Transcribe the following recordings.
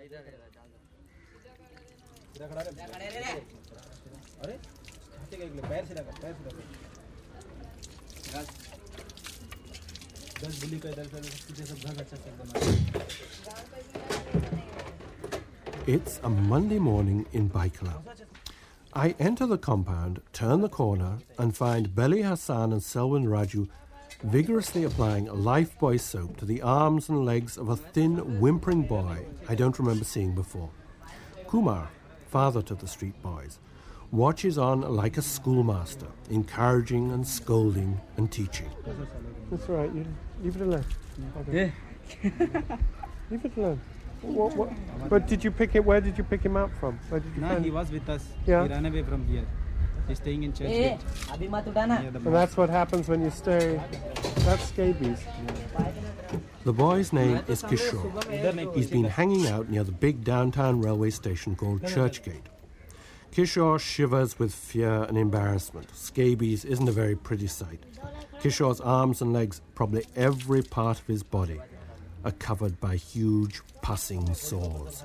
It's a Monday morning in Baikal. I enter the compound, turn the corner, and find Beli Hassan and Selwyn Raju vigorously applying a Lifebuoy soap to the arms and legs of a thin, whimpering boy I don't remember seeing before. Kumar, father to the street boys, watches on like a schoolmaster, encouraging and scolding and teaching. That's all right, you leave it alone. Okay. Leave it alone. But did you pick it? Where did you pick him up from? Where did you find he was with us. Yeah. He ran away from here. He's staying in Churchgate. And that's what happens when you stay. That's scabies. The boy's name is Kishore. He's been hanging out near the big downtown railway station called Churchgate. Kishore shivers with fear and embarrassment. Scabies isn't a very pretty sight. Kishore's arms and legs, probably every part of his body, are covered by huge, pussing sores.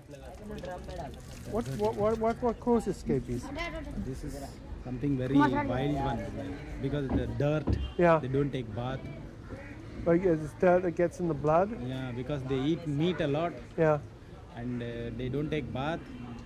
What causes scabies? This is something very wild one. Because the dirt, they don't take bath. Like it's dirt that gets in the blood? Yeah, because they eat meat a lot. Yeah. And they don't take bath.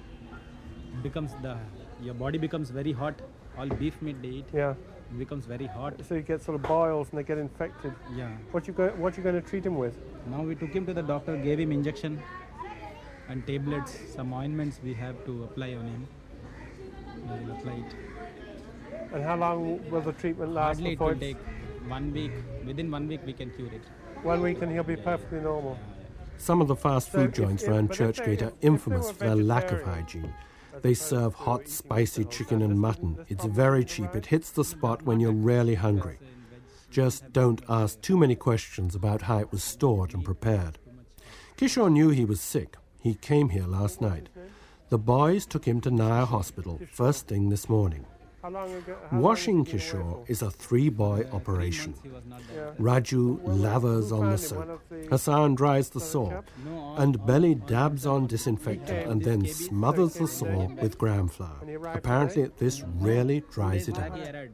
Your body becomes very hot. All beef meat they eat. Yeah. It becomes very hot. So you get sort of boils and they get infected. Yeah. What you going to treat him with? Now we took him to the doctor, gave him injection and tablets, some ointments we have to apply on him. We will apply it. And how long will the treatment last? Hardly it will take 1 week. Within 1 week we can cure it. 1 week and he'll be perfectly normal. Some of the fast food joints around Churchgate are infamous for their lack of hygiene. They serve hot, spicy chicken and mutton. It's very cheap. It hits the spot when you're really hungry. Just don't ask too many questions about how it was stored and prepared. Kishore knew he was sick. He came here last night. The boys took him to Naya Hospital first thing this morning. Washing Kishore is a 3-boy operation. Raju lathers on the soap. Hassan dries the sore. And Beli dabs on disinfectant and then smothers the sore with gram flour. Apparently this really dries it out.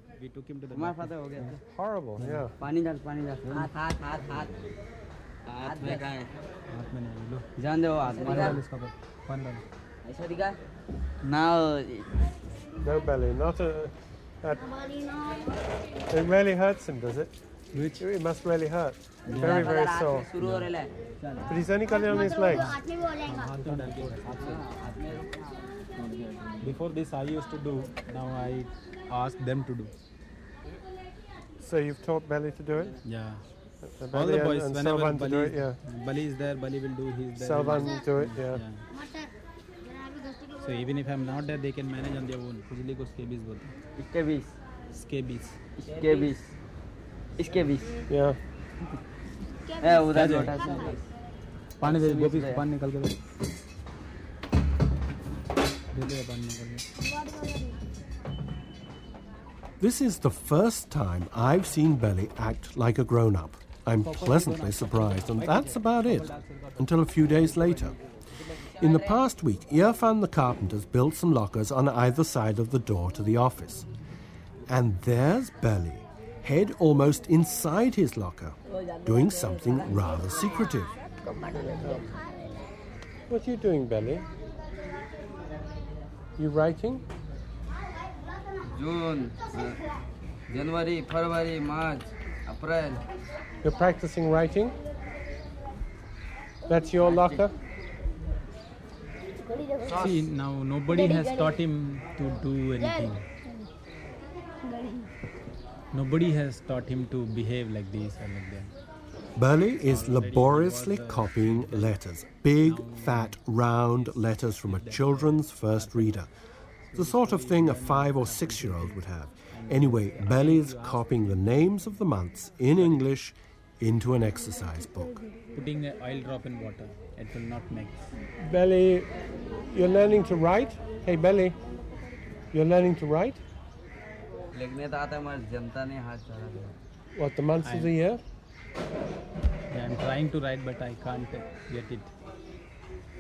Horrible, yeah. Now, no belly, not a... It really hurts him, does it? Which? It must really hurt. Very, very sore. But he's only got it on his legs. Before this I used to do, now I ask them to do. So you've taught Beli to do it? Yeah. All the boys, and whenever Selvan to do it, Bali is there, Bali will do, he's there. Selvan will do it, yeah. So even if I'm not there, they can manage on their own. Usually go scabies bolte. Scabies. Yeah. उधर छोटा सा पानी दे गोपी पानी निकाल के दे दे पानी निकाल के. This is the first time I've seen Beli act like a grown-up. I'm pleasantly surprised, and that's about it, until a few days later. In the past week, Irfan the carpenter's built some lockers on either side of the door to the office. And there's Beli, head almost inside his locker, doing something rather secretive. What are you doing, Beli? You writing? June, January, February, March, April. You're practicing writing? That's your locker? See, now nobody has taught him to do anything. Nobody has taught him to behave like this or like that. Beli is laboriously copying letters, big, fat, round letters from a children's first reader. The sort of thing a 5 or 6-year-old would have. Anyway, Beli's copying the names of the months in English into an exercise book. Putting an oil drop in water, it will not mix. Beli, you're learning to write? Hey, Beli, you're learning to write? What, the months of the year? Yeah, I'm trying to write, but I can't get it.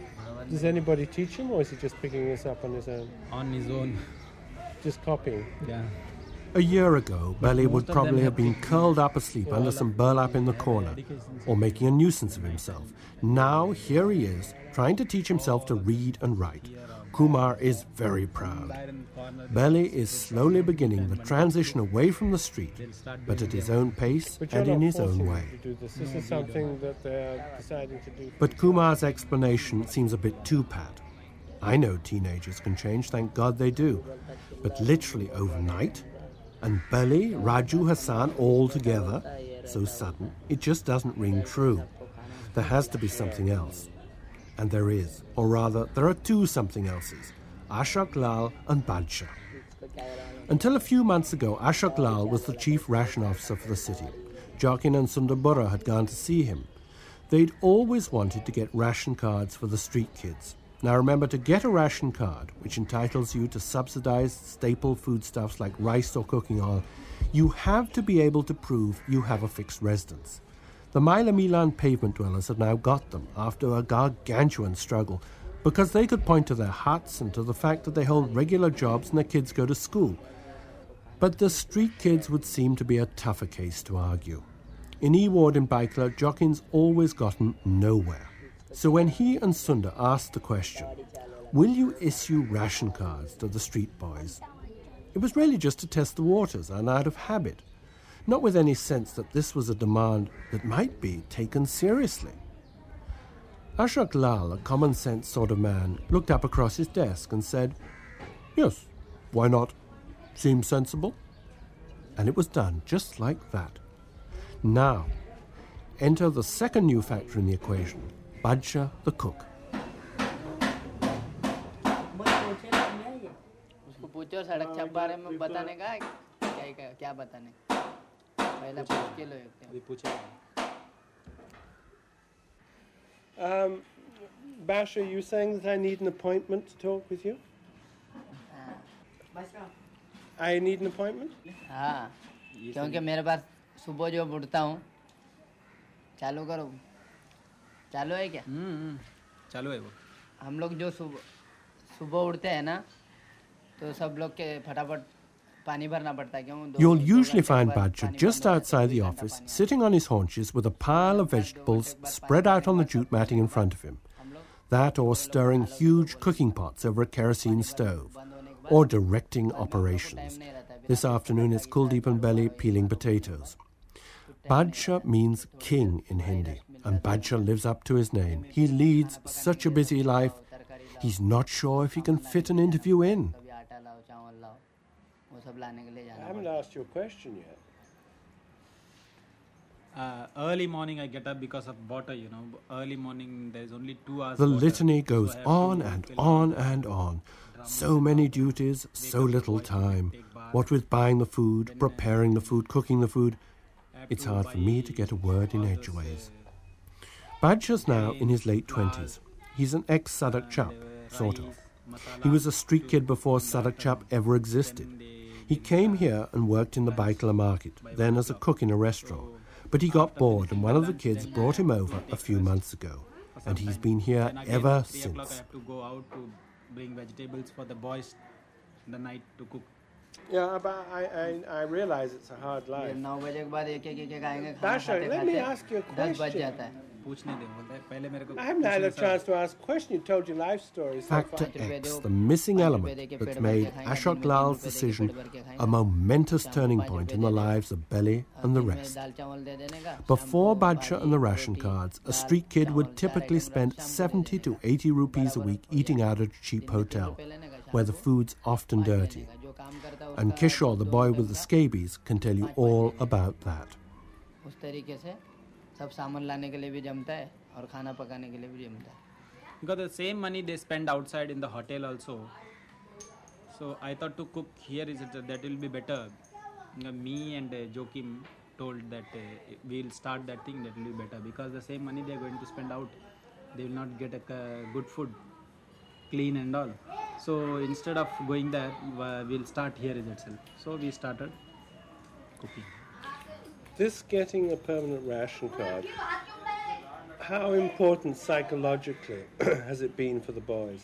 Does anybody teach him, or is he just picking this up on his own? On his own. Just copying? Yeah. A year ago, Belly would most of them probably have have been curled up asleep under some burlap in the corner, or making a nuisance of himself. Now, here he is, trying to teach himself to read and write. Kumar is very proud. Belly is slowly beginning the transition away from the street, but at his own pace But you're and in not his own forcing way. him to do this. This is something that they're deciding to do. But Kumar's explanation seems a bit too pat. I know teenagers can change, thank God they do. But literally overnight? And Belly, Raju, Hassan all together? So sudden, it just doesn't ring true. There has to be something else. And there is. Or rather, there are two something elses. Ashok Lal and Badshah. Until a few months ago, Ashok Lal was the chief ration officer for the city. Jokin and Sundar Bora had gone to see him. They'd always wanted to get ration cards for the street kids. Now remember, to get a ration card, which entitles you to subsidized staple foodstuffs like rice or cooking oil, you have to be able to prove you have a fixed residence. The Mila Milan pavement dwellers have now got them after a gargantuan struggle, because they could point to their huts and to the fact that they hold regular jobs and their kids go to school. But the street kids would seem to be a tougher case to argue. In E-Ward in Baikla, Jokin's always gotten nowhere. So when he and Sundar asked the question, will you issue ration cards to the street boys? It was really just to test the waters and out of habit, not with any sense that this was a demand that might be taken seriously. Ashok Lal, a common-sense sort of man, looked up across his desk and said, yes, why not? Seems sensible. And it was done just like that. Now, enter the second new factor in the equation, Badshah the cook. उसको पूछो सड़क छाप बारे में बताने का क्या बताने पहले पूछ के लो अभी पूछेगा. Basha, you saying that I need an appointment to talk with you? I need an appointment? हाँ क्योंकि मेरे पास सुबह जो उठता हूँ चालू करो चालू है क्या चालू है वो. हम लोग जो सुबह उठते हैं ना तो सब लोग के फटाफट पानी भरना पड़ता है क्यों. You'll usually find Badshah just outside the office, sitting on his haunches with a pile of vegetables spread out on the jute matting in front of him. That or stirring huge cooking pots over a kerosene stove, or directing operations. This afternoon it's Kuldeep and Belly peeling potatoes. Badshah means king in Hindi, and Badshah lives up to his name. He leads such a busy life, he's not sure if he can fit an interview in. I haven't asked you a question yet. Early morning I get up because of water, you know. Early morning there's only 2 hours. The water, litany so goes I have on to and fill on up and on. drums, So many duties, so little time. What with buying the food, preparing the food, cooking the food, it's hard for me to get a word in edgeways. Badshah's now in his late 20s. He's an ex-Sadak chap, sort of. He was a street kid before Sadak chap ever existed. He came here and worked in the Baikala market, then as a cook in a restaurant. But he got bored and one of the kids brought him over a few months ago. And he's been here ever 3 o'clock I since. have to go out to bring vegetables for the boys in the night to cook. Yeah, but I realize it's a hard life. 9 बजे के बाद एक आएंगे खाना Basha, खाते let me खाते ask you a 10 बज question. जाता है. पूछने दे बोलता है पहले मेरे को. I haven't had a chance to ask a question. You told your life story so Factor far. X, the missing element that's made Ashok Lal's decision a momentous turning point in the lives of Belly and the rest. दाल चावल दे देने का. Before Badshah and the ration cards, a street kid would typically spend 70 to 80 rupees a week eating out at a cheap hotel, where the food's often dirty. जो काम करता है And Kishore, the boy with the scabies, can tell you all about that. उस तरीके से सब सामान लाने के लिए भी जमता है और खाना पकाने के लिए भी जमता है. Because the same money they spend outside in the hotel also. So I thought to cook here that will be better. Me and Joakim told that we'll start that thing, that will be better, because the same money they're going to spend out, they will not get a good food, clean and all. So instead of going there, we'll start here itself. So we started cooking. This getting a permanent ration card, How important psychologically has it been for the boys?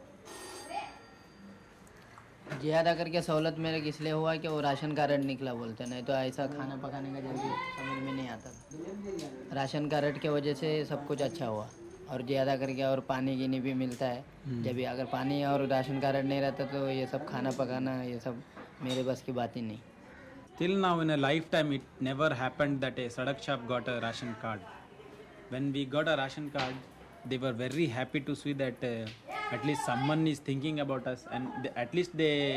ज़्यादा करके सहूलत मेरे को इसलिए हुआ कि वो ration card निकला बोलते, नहीं तो ऐसा खाना पकाने का जल्दी समझ में नहीं आता था। राशन कार्ड के वजह से सब कुछ अच्छा हुआ, और ज़्यादा करके और पानी गिनी भी मिलता है। जब भी अगर पानी और राशन कार्ड नहीं रहता तो ये सब खाना पकाना ये सब मेरे बस की बात ही नहीं। Till now in a lifetime it never happened that a Sadak shop got a ration card. When we got a ration card, they were very happy to see that at least someone is thinking about us, and at least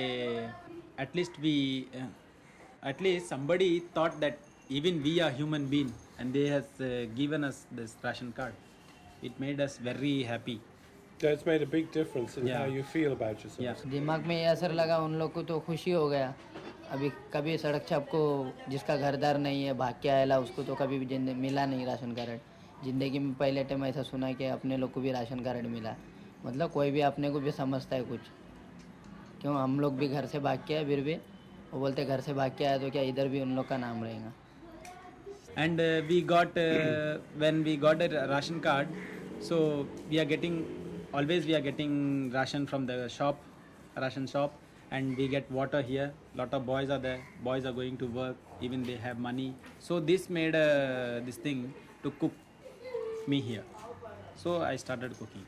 somebody thought that even we are human being, and they has given us this ration card. It made us very happy. That's made a big difference in how you feel about yourself. Yeah. दिमाग में ये असर लगा, उन लोग को तो खुशी हो गया। अभी कभी सड़क छाप को जिसका घरदार नहीं है भाग के आएला, उसको तो कभी भी मिला नहीं राशन कार्ड। ज़िंदगी में पहले टाइम ऐसा सुना कि अपने लोग को भी राशन कार्ड मिला, मतलब कोई भी अपने को भी समझता है कुछ। क्यों हम लोग भी घर से भाग के आए, फिर भी वो बोलते घर से भाग के आया तो क्या इधर भी उन लोग का नाम रहेगा। And we got when we got a ration card, so we are getting ration from the ration shop, and we get water here. Lot of boys are there. Boys are going to work. Even they have money. So this made this thing to cook me here. So I started cooking.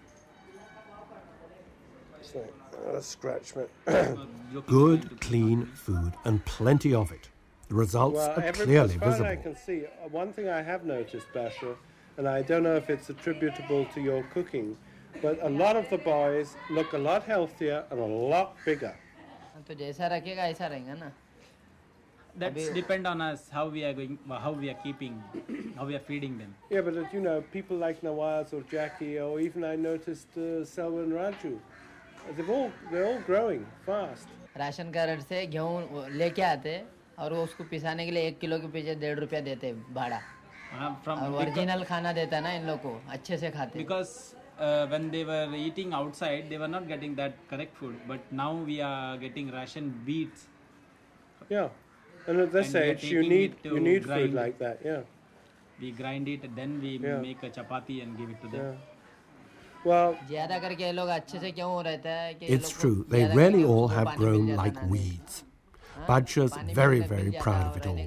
So, scratch me. Good, clean food and plenty of it. The results are clearly as far visible. as I can see, one thing I have noticed, Basha, and I don't know if it's attributable to your cooking, but a lot of the boys look a lot healthier and a lot bigger. तो जैसा रखेगा ऐसा रहेगा ना। That's depend on us how we are keeping, how we are feeding them. Yeah, but you know, people like Nawaz or Jackie, or even I noticed Selva and Raju, they're all growing fast. Ration card से गेहूँ लेके आते और वो उसको पिसाने के लिए 1 kilo के पीछे 1.5 रुपया देते भाड़ा, और ओरिजिनल खाना देता ना इन लोग को, अच्छे से खाते। Because when they were eating outside, they were not getting that correct food. But now we are getting ration beets. Yeah, and at this age, you need food like that. Yeah. We grind it, and then we make a chapati and give it to them. Yeah. Well, ज़्यादा करके ये लोग अच्छे से क्यों रहता है कि It's true, they really all have grown like weeds. Badshah's very, very proud of it all.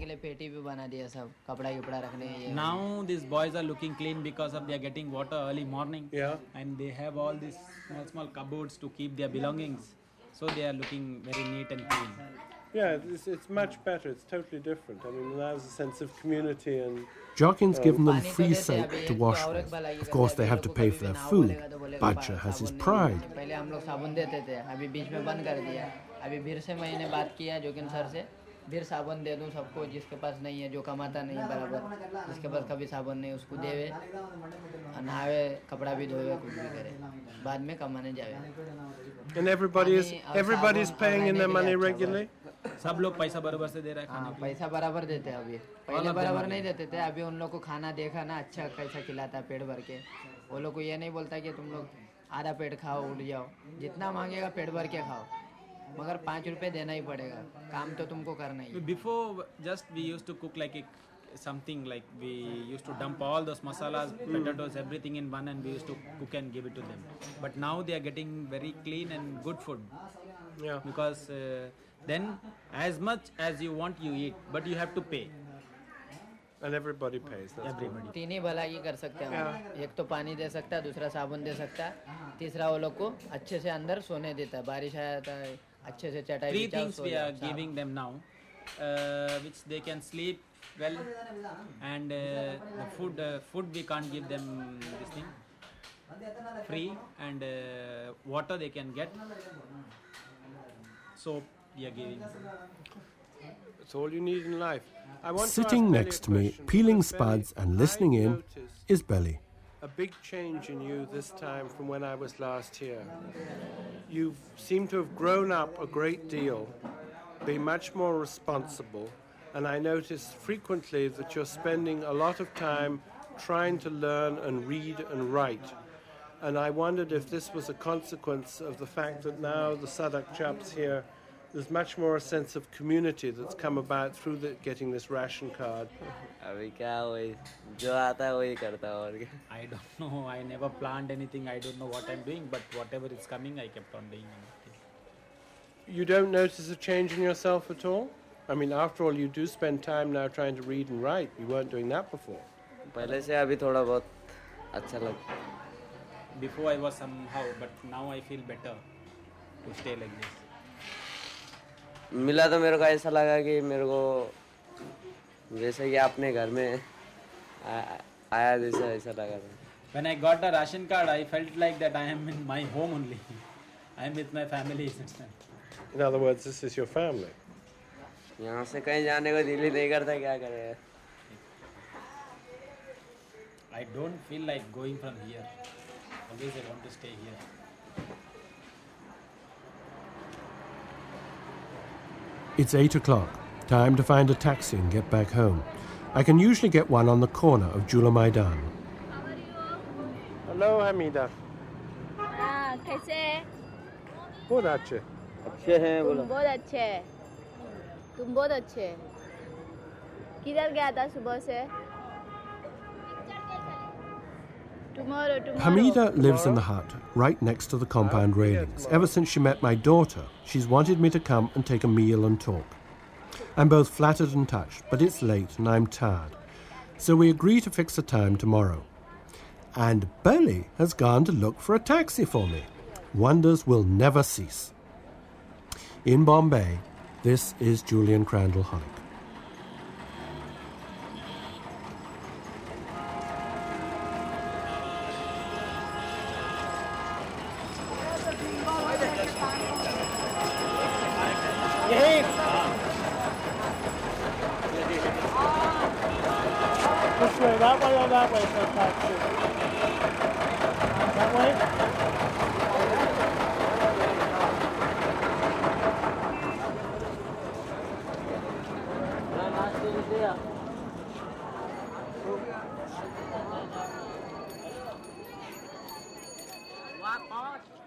Now these boys are looking clean because of they are getting water early morning. Yeah. And they have all these small cupboards to keep their belongings. So they are looking very neat and clean. Yeah, it's much better. It's totally different. I mean, there's a sense of community and... Jokin's given them free soap to wash with. Of course, they have to pay for their food. Badshah has his pride. अभी फिर से मैंने बात किया Joaquin sir से, फिर साबुन दे दूं सबको जिसके पास नहीं है, जो कमाता नहीं बराबर, जिसके पास कभी साबुन नहीं उसको देवे, नहावे, कपड़ा भी धोवे, कुछ भी करे, बाद में कमाने जावे। And everybody's paying in their money regularly? सब लोग पैसा बराबर से दे रहे हैं खाने के लिए। पैसा बराबर देते हैं अभी, पहले बराबर नहीं देते थे। अभी उन लोग को खाना देखा ना अच्छा कैसा खिलाता है पेट भर के। वो लोग को ये नहीं बोलता कि तुम लोग आधा पेट खाओ उठ जाओ, जितना मांगेगा पेट भर के खाओ, मगर 5 रुपए देना ही पड़ेगा, काम तो तुमको करना ही। Before just we used to cook like something like we used to dump all those masalas, potatoes, everything in one, and we used to cook and give it to them. But now they are getting very clean and good food. Yeah. Because then as much as you want you eat, but you have to pay. And everybody pays. That's Everybody. तीन ही भलाई कर सकते हैं हम। एक तो पानी दे सकता है, दूसरा साबुन दे सकता है, तीसरा वो लोग को अच्छे से अंदर सोने देता है, बारिश आया था अच्छे से चटाई Three things we are giving them now, which they can sleep well, and the food we can't give them this thing free, and water they can get. Soap we are giving. It's all you need in life. Sitting next to me, peeling spuds and listening in, is Belly. A big change in you this time from when I was last here. You seem to have grown up a great deal, be much more responsible, and I notice frequently that you're spending a lot of time trying to learn and read and write. And I wondered if this was a consequence of the fact that now the Sadak chaps here There's much more a sense of community that's come about through getting this ration card. अभी क्या वही जो आता है वही करता है और क्या. I don't know. I never planned anything. I don't know what I'm doing, but whatever is coming, I kept on doing it. You don't notice a change in yourself at all? I mean, after all, you do spend time now trying to read and write. You weren't doing that before. पहले से अभी थोड़ा बहुत अच्छा लगता. Before I was somehow, but now I feel better to stay like this. मिला तो मेरे को ऐसा लगा कि मेरे को जैसे कि अपने घर में आया जैसा ऐसा लगा था. When I got the ration card, I felt like that I am in my home only. I am with my family. In other words, this is your family. यहाँ से कहीं जाने को दिल ही नहीं करता, क्या करे. I don't feel like going from here. Always I want to stay here. It's 8 o'clock. Time to find a taxi and get back home. I can usually get one on the corner of Jula Maidan. Hello, Hamida. कैसे हैं? बहुत अच्छे. अच्छे हैं बोलो. तुम बहुत अच्छे हैं. तुम बहुत अच्छे हैं. किधर गया था सुबह से? Tomorrow. Hamida lives in the hut, right next to the compound railings. Ever since she met my daughter, she's wanted me to come and take a meal and talk. I'm both flattered and touched, but it's late and I'm tired. So we agree to fix a time tomorrow. And Belly has gone to look for a taxi for me. Wonders will never cease. In Bombay, this is Julian Crandall Hollick. Which way, that way or that way for a taxi? That way? Wow.